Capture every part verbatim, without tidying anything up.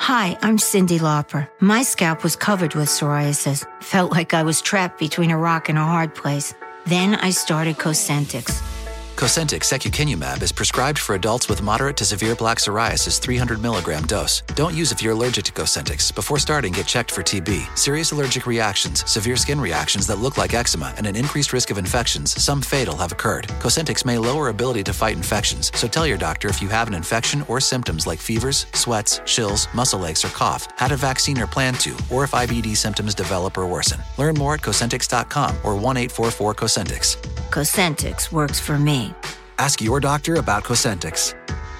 Hi, I'm Cyndi Lauper. My scalp was covered with psoriasis. Felt like I was trapped between a rock and a hard place. Then I started Cosentyx. Cosentyx secukinumab is prescribed for adults with moderate to severe plaque psoriasis three hundred milligram dose. Don't use if you're allergic to Cosentyx. Before starting, get checked for T B. Serious allergic reactions, severe skin reactions that look like eczema, and an increased risk of infections, some fatal, have occurred. Cosentyx may lower ability to fight infections, so tell your doctor if you have an infection or symptoms like fevers, sweats, chills, muscle aches, or cough, had a vaccine or plan to, or if I B D symptoms develop or worsen. Learn more at Cosentyx dot com or one eight four four Cosentyx. Cosentyx works for me. Ask your doctor about Cosentyx.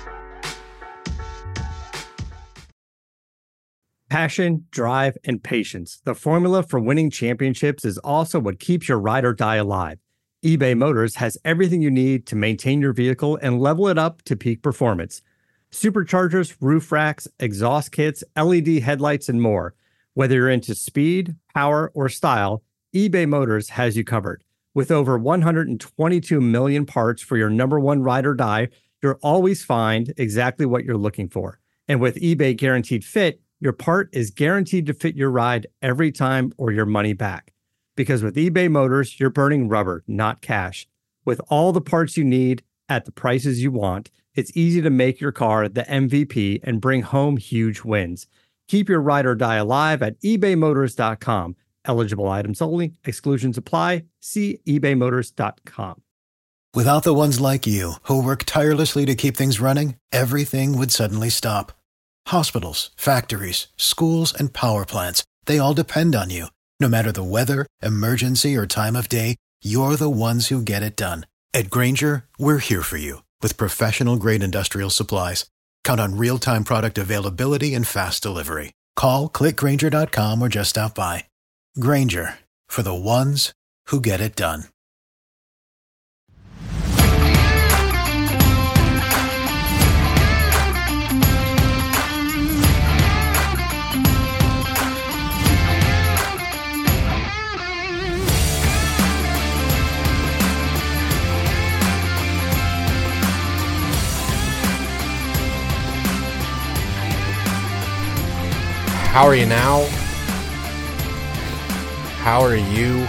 Passion, drive, and patience. The formula for winning championships is also what keeps your ride or die alive. eBay Motors has everything you need to maintain your vehicle and level it up to peak performance. Superchargers, roof racks, exhaust kits, L E D headlights, and more. Whether you're into speed, power, or style, eBay Motors has you covered. With over one hundred twenty-two million parts for your number one ride or die, you'll always find exactly what you're looking for. And with eBay Guaranteed Fit, your part is guaranteed to fit your ride every time or your money back. Because with eBay Motors, you're burning rubber, not cash. With all the parts you need at the prices you want, it's easy to make your car the M V P and bring home huge wins. Keep your ride or die alive at ebay motors dot com. Eligible items only. Exclusions apply. See ebay motors dot com. Without the ones like you, who work tirelessly to keep things running, everything would suddenly stop. Hospitals, factories, schools, and power plants, they all depend on you. No matter the weather, emergency, or time of day, you're the ones who get it done. At Grainger, we're here for you with professional-grade industrial supplies. Count on real-time product availability and fast delivery. Call, click grainger dot com, or just stop by. Grainger, for the ones who get it done. How are you now? How are you?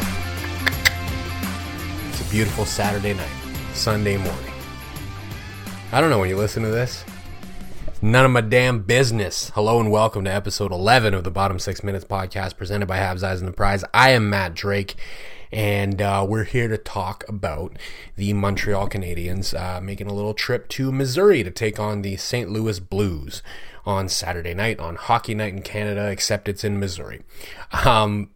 It's a beautiful Saturday night, Sunday morning. I don't know when you listen to this. It's none of my damn business. Hello and welcome to episode eleven of the Bottom Six Minutes podcast presented by Habs Eyes and the Prize. I am Matt Drake, and uh, we're here to talk about the Montreal Canadiens uh, making a little trip to Missouri to take on the Saint Louis Blues on Saturday night, on Hockey Night in Canada, except it's in Missouri. Um...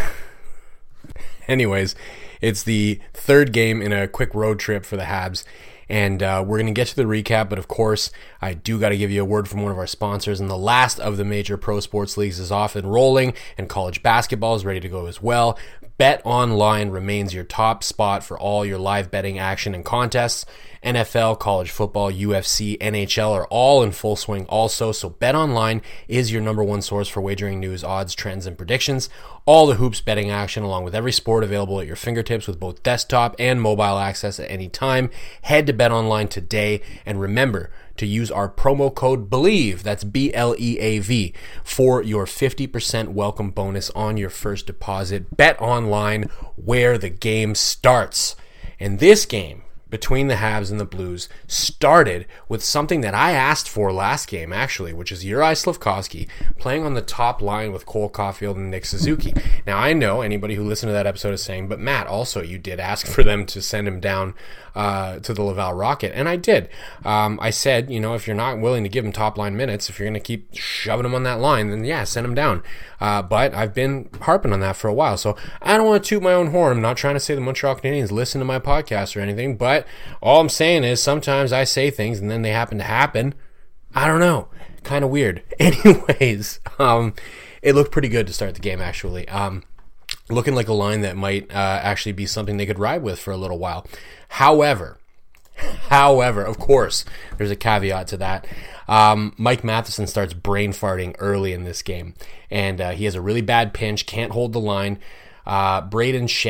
Anyways, it's the third game in a quick road trip for the Habs, and uh, we're going to get to the recap, but of course, I do got to give you a word from one of our sponsors, and the last of the major pro sports leagues is off and rolling, and college basketball is ready to go as well. BetOnline remains your top spot for all your live betting action and contests. N F L, college football, U F C, N H L are all in full swing also, so BetOnline is your number one source for wagering news, odds, trends, and predictions. All the hoops betting action along with every sport available at your fingertips with both desktop and mobile access at any time. Head to BetOnline today and remember to use our promo code BELIEVE, that's B L E A V, for your fifty percent welcome bonus on your first deposit. BetOnline, where the game starts. And this game between the Habs and the Blues started with something that I asked for last game, actually, which is Juraj Slafkovsky playing on the top line with Cole Caulfield and Nick Suzuki. Now, I know anybody who listened to that episode is saying, but Matt, also, you did ask for them to send him down uh, to the Laval Rocket, and I did. Um, I said, you know, if you're not willing to give him top line minutes, if you're going to keep shoving him on that line, then yeah, send him down. Uh, but I've been harping on that for a while, so I don't want to toot my own horn. I'm not trying to say the Montreal Canadiens listen to my podcast or anything, but all I'm saying is sometimes I say things and then they happen to happen. I don't know. Kind of weird. Anyways, um, it looked pretty good to start the game, actually. Um, looking like a line that might uh, actually be something they could ride with for a little while. However, however, of course, there's a caveat to that. Um, Mike Matheson starts brain farting early in this game, and uh, he has a really bad pinch, can't hold the line. Uh, Braden Shen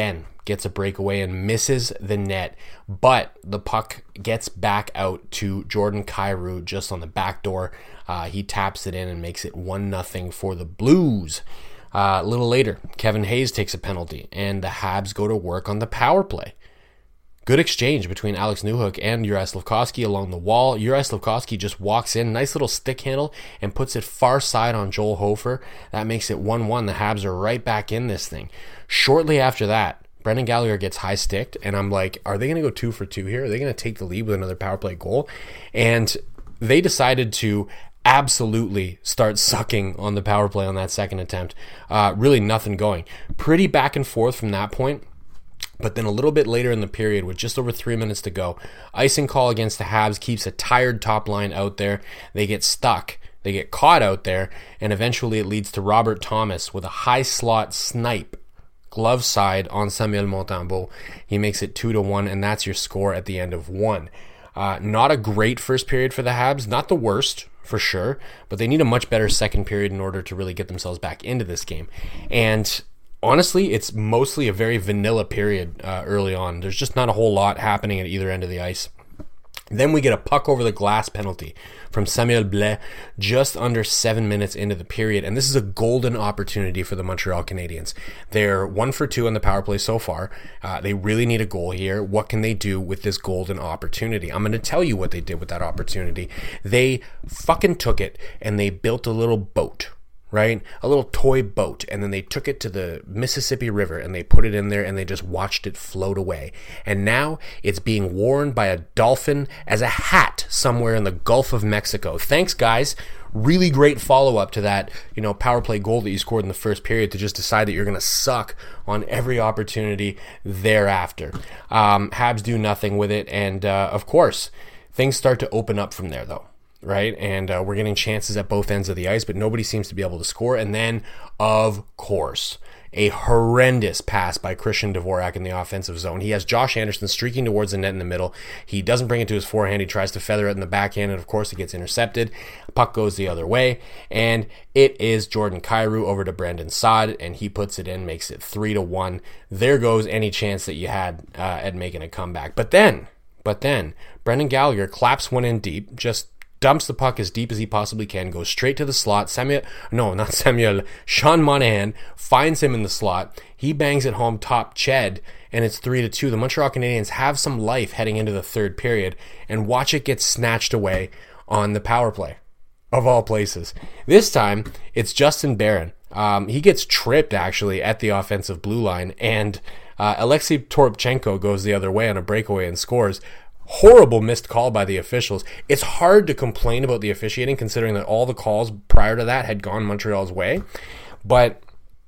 gets a breakaway and misses the net, but the puck gets back out to Jordan Kyrou just on the back door. Uh, he taps it in and makes it one nothing for the Blues. Uh, a little later, Kevin Hayes takes a penalty, and the Habs go to work on the power play. Good exchange between Alex Newhook and Juraj Slafkovsky along the wall. Juraj Slafkovsky just walks in, nice little stick handle, and puts it far side on Joel Hofer. That makes it one one. The Habs are right back in this thing. Shortly after that, Brendan Gallagher gets high-sticked, and I'm like, are they going to go two for two here? Are they going to take the lead with another power play goal? And they decided to absolutely start sucking on the power play on that second attempt. Uh, really nothing going. Pretty back and forth from that point. But then a little bit later in the period, with just over three minutes to go, icing call against the Habs keeps a tired top line out there. They get stuck. They get caught out there, and eventually it leads to Robert Thomas with a high slot snipe, glove side on Samuel Montembeault. He makes it two to one, and that's your score at the end of one. Uh, not a great first period for the Habs, not the worst for sure, but they need a much better second period in order to really get themselves back into this game. And honestly, it's mostly a very vanilla period uh, early on. There's just not a whole lot happening at either end of the ice. Then we get a puck over the glass penalty from Samuel Blais just under seven minutes into the period, and this is a golden opportunity for the Montreal Canadiens. They're one for two on the power play so far. Uh, they really need a goal here. What can they do with this golden opportunity? I'm going to tell you what they did with that opportunity. They fucking took it, and they built a little boat. Right? A little toy boat, and then they took it to the Mississippi River and they put it in there and they just watched it float away. And now it's being worn by a dolphin as a hat somewhere in the Gulf of Mexico. Thanks, guys. Really great follow-up to that, you know, power play goal that you scored in the first period to just decide that you're going to suck on every opportunity thereafter. Um, Habs do nothing with it, and uh, of course, things start to open up from there, though. Right? And uh, we're getting chances at both ends of the ice, but nobody seems to be able to score. And then, of course, a horrendous pass by Christian Dvorak in the offensive zone. He has Josh Anderson streaking towards the net in the middle. He doesn't bring it to his forehand. He tries to feather it in the backhand, and of course, it gets intercepted. Puck goes the other way, and it is Jordan Kyrou over to Brandon Saad, and he puts it in, makes it three to one. There goes any chance that you had uh, at making a comeback. But then, but then, Brendan Gallagher claps one in deep, just dumps the puck as deep as he possibly can, goes straight to the slot. Samuel, no, not Samuel, Sean Monahan finds him in the slot. He bangs it home top Ched, and it's three to two. The Montreal Canadiens have some life heading into the third period, and watch it get snatched away on the power play, of all places. This time, it's Justin Barron. Um, he gets tripped, actually, at the offensive blue line, and uh, Alexei Toropchenko goes the other way on a breakaway and scores. Horrible missed call by the officials. It's hard to complain about the officiating considering that all the calls prior to that had gone Montreal's way, but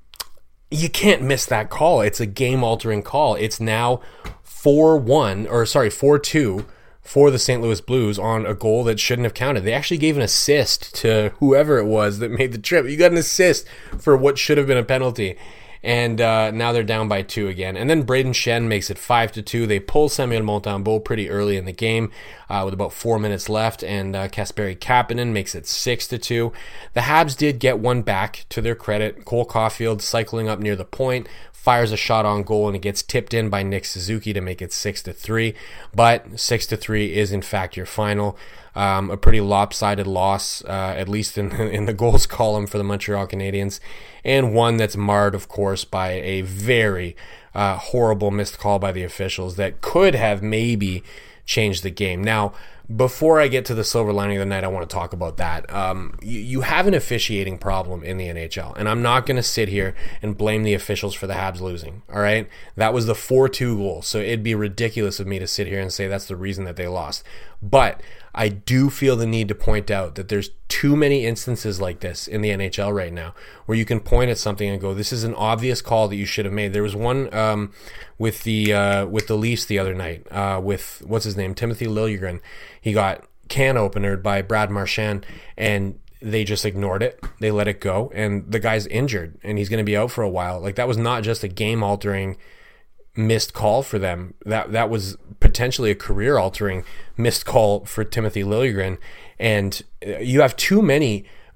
you can't miss that call. It's a game-altering call. It's now four one, or sorry, four two for the Saint Louis Blues on a goal that shouldn't have counted. They actually gave an assist to whoever it was that made the trip. You got an assist for what should have been a penalty. And uh, now they're down by two again. And then Braden Shen makes it five to two. They pull Samuel Montembeault pretty early in the game uh, with about four minutes left. And uh, Kasperi Kapanen makes it six to two. The Habs did get one back, to their credit. Cole Caulfield cycling up near the point, fires a shot on goal, and it gets tipped in by Nick Suzuki to make it six to three. But six to three is in fact your final. Um, a pretty lopsided loss, uh, at least in in the goals column for the Montreal Canadiens, and one that's marred, of course, by a very uh, horrible missed call by the officials that could have maybe changed the game. Now, before I get to the silver lining of the night, I want to talk about that. Um, you, you have an officiating problem in the N H L, and I'm not going to sit here and blame the officials for the Habs losing, all right? That was the four two goal, so it'd be ridiculous of me to sit here and say that's the reason that they lost. But I do feel the need to point out that there's too many instances like this in the N H L right now where you can point at something and go, this is an obvious call that you should have made. There was one um, with the uh, with the Leafs the other night uh, with, what's his name, Timothy Liljegren. He got can openered by Brad Marchand, and they just ignored it. They let it go, and the guy's injured, and he's going to be out for a while. Like, that was not just a game-altering missed call for them. That that was potentially a career-altering missed call for Timothy Liljegren. And you have too many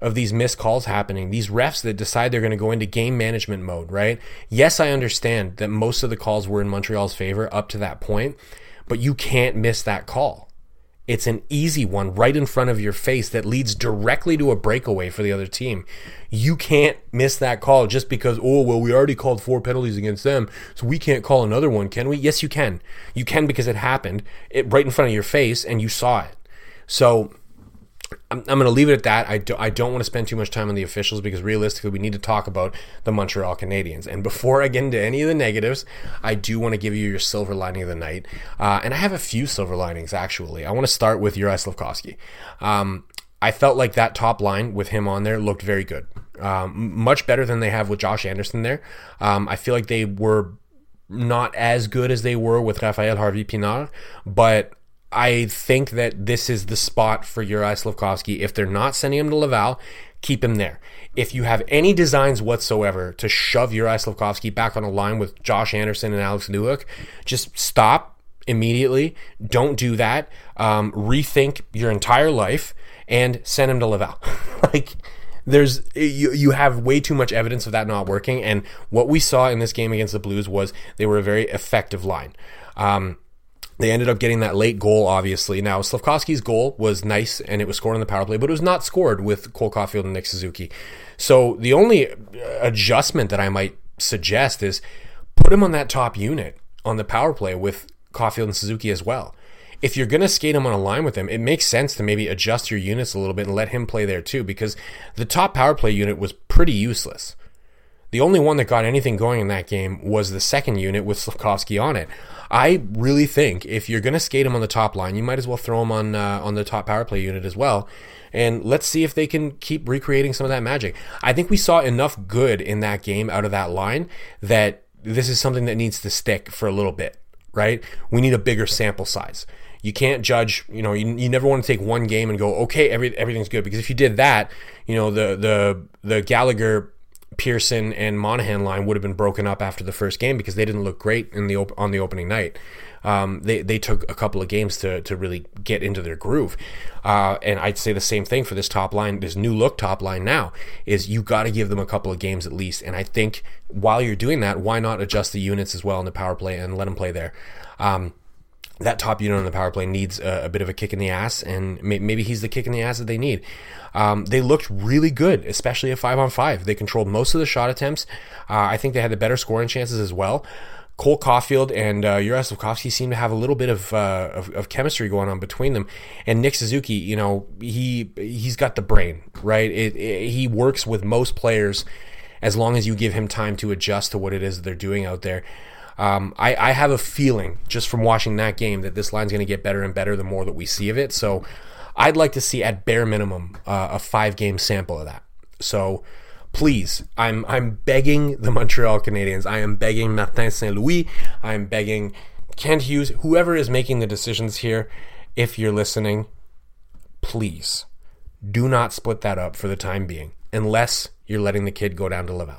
of these missed calls happening, these refs that decide they're going to go into game management mode, right? Yes, I understand that most of the calls were in Montreal's favor up to that point, but you can't miss that call. It's an easy one right in front of your face that leads directly to a breakaway for the other team. You can't miss that call just because, oh, well, we already called four penalties against them, so we can't call another one, can we? Yes, you can. You can because it happened it, right in front of your face and you saw it. So I'm, I'm going to leave it at that. I, do, I don't want to spend too much time on the officials because realistically we need to talk about the Montreal Canadiens. And before I get into any of the negatives, I do want to give you your silver lining of the night. Uh, and I have a few silver linings, actually. I want to start with Juraj Slafkovsky. Um, I felt like that top line with him on there looked very good. Um, much better than they have with Josh Anderson there. Um, I feel like they were not as good as they were with Raphael Harvey-Pinard, but I think that this is the spot for Juraj Slafkovsky. If they're not sending him to Laval, keep him there. If you have any designs whatsoever to shove Juraj Slafkovsky back on a line with Josh Anderson and Alex Newhook, just stop immediately. Don't do that. Um, rethink your entire life and send him to Laval. like, there's you, you have way too much evidence of that not working. And what we saw in this game against the Blues was they were a very effective line. Um, They ended up getting that late goal, obviously. Now, Slafkovsky's goal was nice, and it was scored on the power play, but it was not scored with Cole Caulfield and Nick Suzuki. So the only adjustment that I might suggest is put him on that top unit on the power play with Caulfield and Suzuki as well. If you're going to skate him on a line with him, it makes sense to maybe adjust your units a little bit and let him play there too, because the top power play unit was pretty useless. The only one that got anything going in that game was the second unit with Slafkovsky on it. I really think if you're going to skate him on the top line, you might as well throw him on uh, on the top power play unit as well. And let's see if they can keep recreating some of that magic. I think we saw enough good in that game out of that line that this is something that needs to stick for a little bit, right? We need a bigger sample size. You can't judge, you know, you, you never want to take one game and go, okay, every, everything's good. Because if you did that, you know, the the the Gallagher, Pearson and Monahan line would have been broken up after the first game because they didn't look great in the op- on the opening night. Um, they they took a couple of games to to really get into their groove, uh, and I'd say the same thing for this top line, this new look top line now, is you got to give them a couple of games at least. And I think while you're doing that, why not adjust the units as well in the power play and let them play there? Um, that top unit on the power play needs a, a bit of a kick in the ass, and may, maybe he's the kick in the ass that they need. Um, they looked really good, especially at five on five. They controlled most of the shot attempts. Uh, I think they had the better scoring chances as well. Cole Caulfield and uh, Juraj Slafkovsky seem to have a little bit of, uh, of of chemistry going on between them. And Nick Suzuki, you know, he he's got the brain, right? It, it, he works with most players as long as you give him time to adjust to what it is that they're doing out there. Um, I, I have a feeling just from watching that game that this line's going to get better and better the more that we see of it. So I'd like to see at bare minimum uh, a five-game sample of that. So please, I'm I'm begging the Montreal Canadiens. I am begging Martin Saint-Louis. I am begging Kent Hughes, whoever is making the decisions here, if you're listening, please do not split that up for the time being unless you're letting the kid go down to Laval.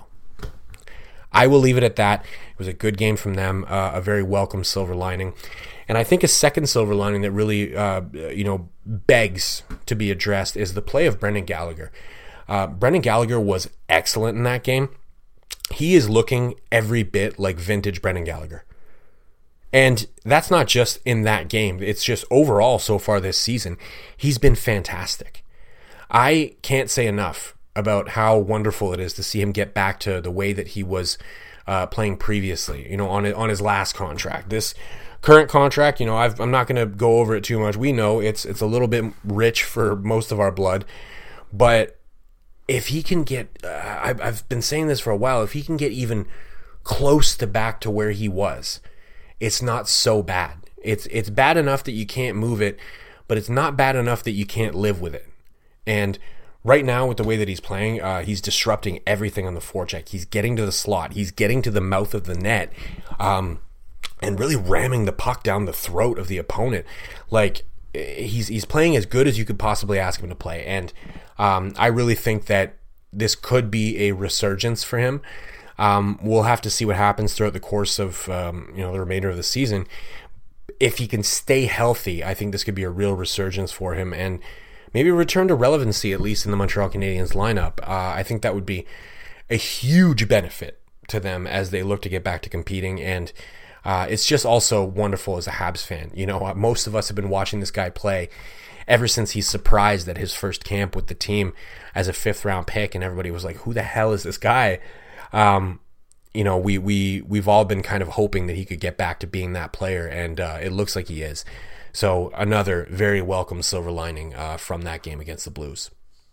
I will leave it at that. It was a good game from them, uh, a very welcome silver lining. And I think a second silver lining that really, uh, you know, begs to be addressed is the play of Brendan Gallagher. Uh, Brendan Gallagher was excellent in that game. He is looking every bit like vintage Brendan Gallagher. And that's not just in that game. It's just overall so far this season. He's been fantastic. I can't say enough about how wonderful it is to see him get back to the way that he was uh, playing previously, you know, on on his last contract. This current contract, you know, I've, I'm not going to go over it too much. We know it's it's a little bit rich for most of our blood, but if he can get, uh, I've, I've been saying this for a while, if he can get even close to back to where he was, it's not so bad. It's it's bad enough that you can't move it, but it's not bad enough that you can't live with it. And right now, with the way that he's playing, uh, he's disrupting everything on the forecheck. He's getting to the slot. He's getting to the mouth of the net, um, and really ramming the puck down the throat of the opponent. Like, he's he's playing as good as you could possibly ask him to play. And um, I really think that this could be a resurgence for him. Um, we'll have to see what happens throughout the course of um, you know the remainder of the season. If he can stay healthy, I think this could be a real resurgence for him. And maybe return to relevancy, at least in the Montreal Canadiens lineup. Uh, I think that would be a huge benefit to them as they look to get back to competing. And uh, it's just also wonderful as a Habs fan. You know, most of us have been watching this guy play ever since he's surprised at his first camp with the team as a fifth round pick, and everybody was like, who the hell is this guy? Um, you know, we, we, we've all been kind of hoping that he could get back to being that player, and uh, it looks like he is. So another very welcome silver lining uh, from that game against the Blues.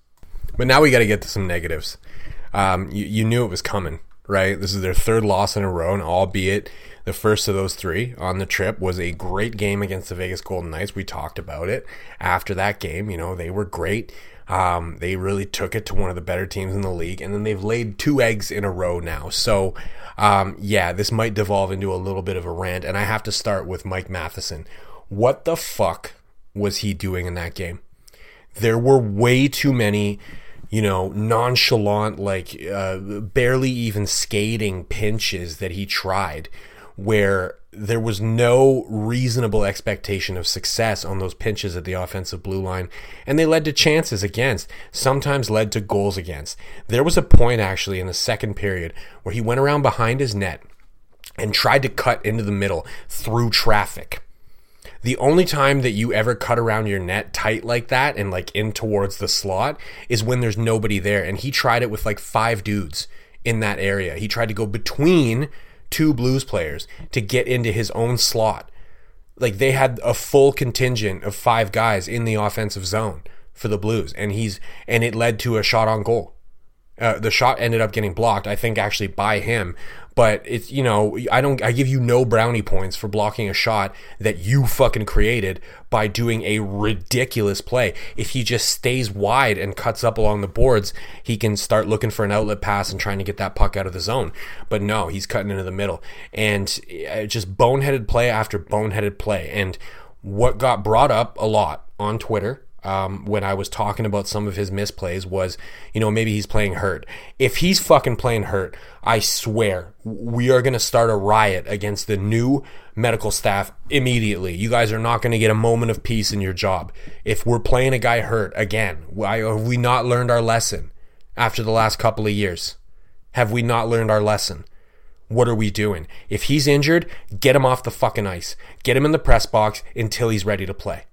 But now we got to get to some negatives. Um, you, you knew it was coming, right? This is their third loss in a row, and albeit the first of those three on the trip was a great game against the Vegas Golden Knights. We talked about it after that game. You know, they were great. Um, they really took it to one of the better teams in the league, and then they've laid two eggs in a row now. So, um, yeah, this might devolve into a little bit of a rant, and I have to start with Mike Matheson. What the fuck was he doing in that game? There were way too many, you know, nonchalant, like uh, barely even skating pinches that he tried, where there was no reasonable expectation of success on those pinches at the offensive blue line, and they led to chances against, sometimes led to goals against. There was a point actually in the second period where he went around behind his net and tried to cut into the middle through traffic. The only time that you ever cut around your net tight like that and like in towards the slot is when there's nobody there, and he tried it with like five dudes in that area. He tried to go between two Blues players to get into his own slot. Like, they had a full contingent of five guys in the offensive zone for the Blues, and he's and it led to a shot on goal. Uh, the shot ended up getting blocked, I think, actually by him. But it's, you know, I don't, I give you no brownie points for blocking a shot that you fucking created by doing a ridiculous play. If he just stays wide and cuts up along the boards, he can start looking for an outlet pass and trying to get that puck out of the zone. But no, he's cutting into the middle, and just boneheaded play after boneheaded play. And what got brought up a lot on Twitter, Um, when I was talking about some of his misplays, was, you know, maybe he's playing hurt. If he's fucking playing hurt, I swear we are going to start a riot against the new medical staff immediately. You guys are not going to get a moment of peace in your job. If we're playing a guy hurt again, why have we not learned our lesson after the last couple of years? Have we not learned our lesson? What are we doing? If he's injured, get him off the fucking ice. Get him in the press box until he's ready to play.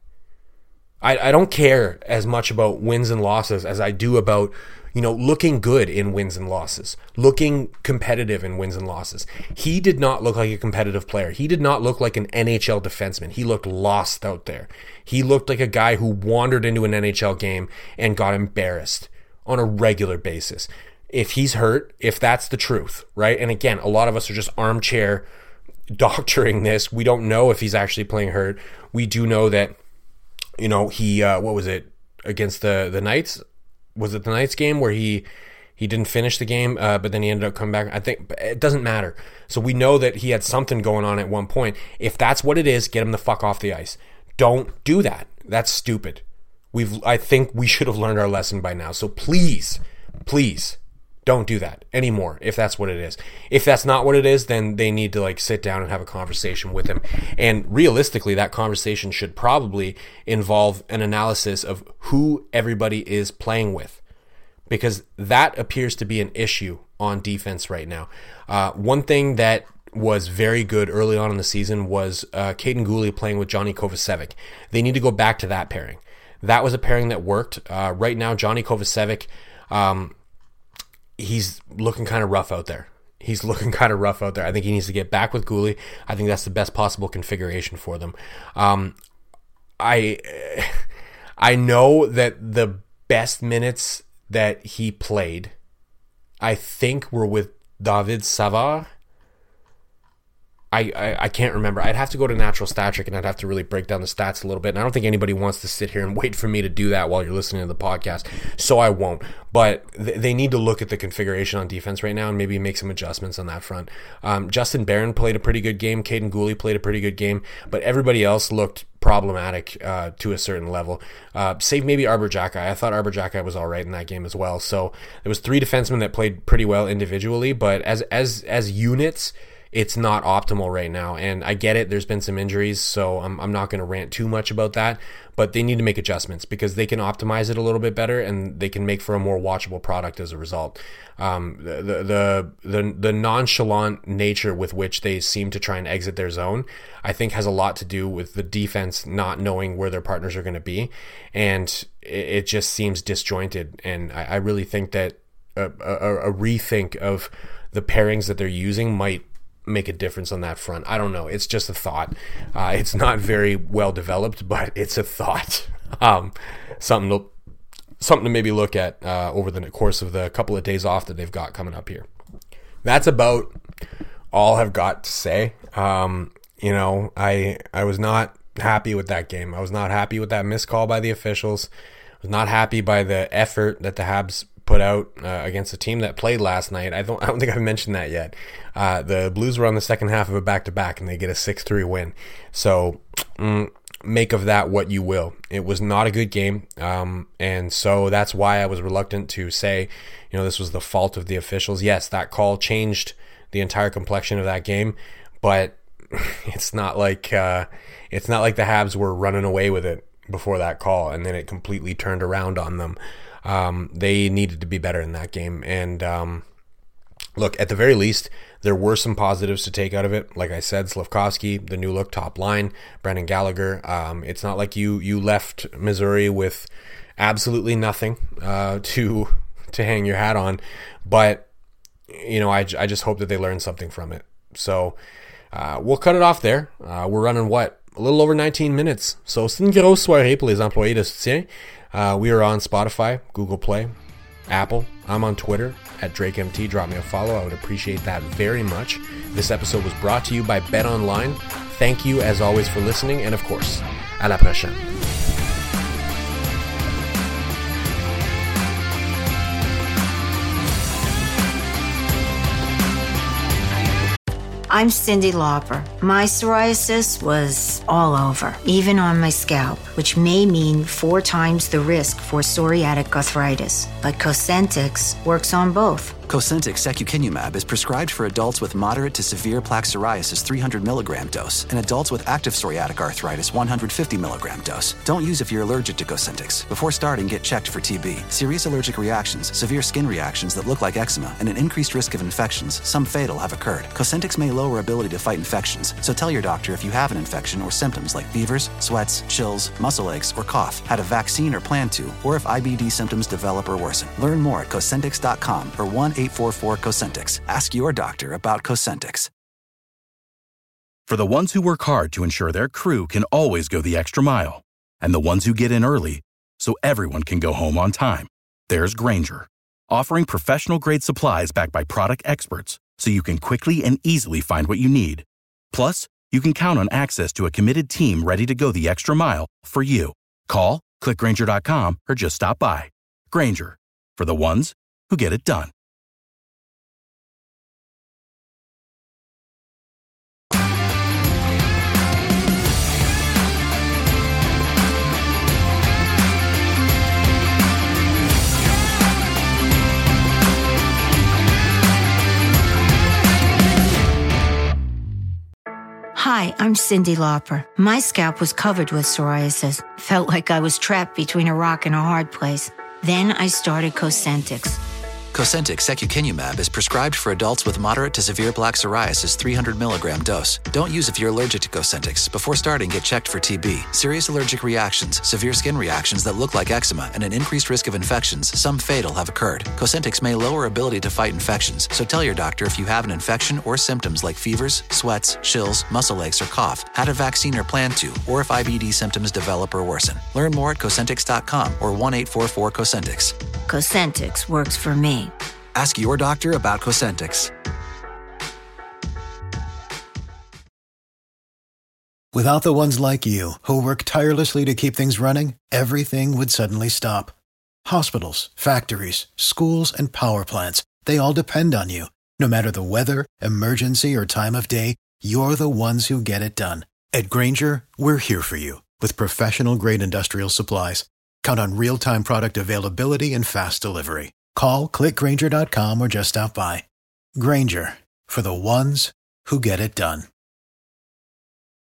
I, I don't care as much about wins and losses as I do about, you know, looking good in wins and losses, looking competitive in wins and losses. He did not look like a competitive player. He did not look like an N H L defenseman. He looked lost out there. He looked like a guy who wandered into an N H L game and got embarrassed on a regular basis. If he's hurt, if that's the truth, right? And again, a lot of us are just armchair doctoring this. We don't know if he's actually playing hurt. We do know that, you know, he, uh, what was it, against the, the Knights? Was it the Knights game where he he didn't finish the game, uh, but then he ended up coming back? I think it doesn't matter. So we know that he had something going on at one point. If that's what it is, get him the fuck off the ice. Don't do that. That's stupid. We've, I think we should have learned our lesson by now. So please, please, don't do that anymore if that's what it is. If that's not what it is, then they need to like sit down and have a conversation with him. And realistically, that conversation should probably involve an analysis of who everybody is playing with, because that appears to be an issue on defense right now. Uh, one thing that was very good early on in the season was uh, Kaiden Guhle playing with Johnny Kovacevic. They need to go back to that pairing. That was a pairing that worked. Uh, right now, Johnny Kovacevic, um, he's looking kind of rough out there. He's looking kind of rough out there. I think he needs to get back with Guhle. I think that's the best possible configuration for them. Um, I I know that the best minutes that he played, I think, were with David Savard. I, I, I can't remember. I'd have to go to Natural Stat Trick and I'd have to really break down the stats a little bit. And I don't think anybody wants to sit here and wait for me to do that while you're listening to the podcast. So I won't. But th- they need to look at the configuration on defense right now and maybe make some adjustments on that front. Um, Justin Barron played a pretty good game. Kaiden Guhle played a pretty good game. But everybody else looked problematic uh, to a certain level. Uh, save maybe Arbor Xhekaj. I thought Arbor Xhekaj was all right in that game as well. So there was three defensemen that played pretty well individually. But as as as units, it's not optimal right now. And I get it, there's been some injuries, so I'm, I'm not going to rant too much about that, but they need to make adjustments because they can optimize it a little bit better and they can make for a more watchable product as a result. Um, the, the, the, the nonchalant nature with which they seem to try and exit their zone, I think has a lot to do with the defense not knowing where their partners are going to be. And it, it just seems disjointed. And I, I really think that a, a, a rethink of the pairings that they're using might make a difference on that front. I don't know. It's just a thought. Uh, it's not very well developed, but it's a thought. Um, something to, something to maybe look at uh, over the course of the couple of days off that they've got coming up here. That's about all I've got to say. Um, you know, I I was not happy with that game. I was not happy with that missed call by the officials. I was not happy by the effort that the Habs put out uh, against a team that played last night. I don't I don't think I've mentioned that yet. Uh, the Blues were on the second half of a back-to-back, and they get a six three win. So mm, make of that what you will. It was not a good game, um, and so that's why I was reluctant to say, you know, this was the fault of the officials. Yes, that call changed the entire complexion of that game, but it's not like uh, it's not like the Habs were running away with it before that call, and then it completely turned around on them. Um, they needed to be better in that game. And um, look, at the very least, there were some positives to take out of it. Like I said, Slafkovsky, the new look top line, Brendan Gallagher. Um, it's not like you you left Missouri with absolutely nothing uh, to to hang your hat on. But, you know, I, I just hope that they learn something from it. So uh, we'll cut it off there. Uh, we're running, what, a little over nineteen minutes. So c'est une grosse soirée pour les employés de soutien. Uh, we are on Spotify, Google Play, Apple. I'm on Twitter at DrakeMT. Drop me a follow. I would appreciate that very much. This episode was brought to you by BetOnline. Thank you, as always, for listening. And, of course, à la prochaine. I'm Cyndi Lauper. My psoriasis was all over, even on my scalp, which may mean four times the risk for psoriatic arthritis. But Cosentyx works on both. Cosentyx secukinumab is prescribed for adults with moderate to severe plaque psoriasis three hundred milligram dose and adults with active psoriatic arthritis one hundred fifty milligram dose. Don't use if you're allergic to Cosentyx. Before starting, get checked for T B. Serious allergic reactions, severe skin reactions that look like eczema, and an increased risk of infections, some fatal, have occurred. Cosentyx may lower ability to fight infections, so tell your doctor if you have an infection or symptoms like fevers, sweats, chills, muscle aches, or cough, had a vaccine or plan to, or if I B D symptoms develop or worsen. Learn more at Cosentyx dot com or one eight four four Cosentyx. Ask your doctor about Cosentyx. For the ones who work hard to ensure their crew can always go the extra mile, and the ones who get in early so everyone can go home on time, there's Grainger, offering professional-grade supplies backed by product experts so you can quickly and easily find what you need. Plus, you can count on access to a committed team ready to go the extra mile for you. Call, click Grainger dot com, or just stop by. Grainger, for the ones who get it done. Hi, I'm Cyndi Lauper. My scalp was covered with psoriasis. Felt like I was trapped between a rock and a hard place. Then I started Cosentyx. Cosentyx secukinumab is prescribed for adults with moderate to severe plaque psoriasis three hundred milligram dose. Don't use if you're allergic to Cosentyx. Before starting, get checked for T B. Serious allergic reactions, severe skin reactions that look like eczema, and an increased risk of infections, some fatal, have occurred. Cosentyx may lower ability to fight infections, so tell your doctor if you have an infection or symptoms like fevers, sweats, chills, muscle aches, or cough, had a vaccine or plan to, or if I B D symptoms develop or worsen. Learn more at Cosentyx dot com or one eight four four Cosentyx. Cosentyx works for me. Ask your doctor about Cosentyx. Without the ones like you, who work tirelessly to keep things running, everything would suddenly stop. Hospitals, factories, schools, and power plants, they all depend on you. No matter the weather, emergency, or time of day, you're the ones who get it done. At Grainger, we're here for you with professional-grade industrial supplies. Count on real-time product availability and fast delivery. Call, click Grainger dot com, or just stop by. Grainger, for the ones who get it done.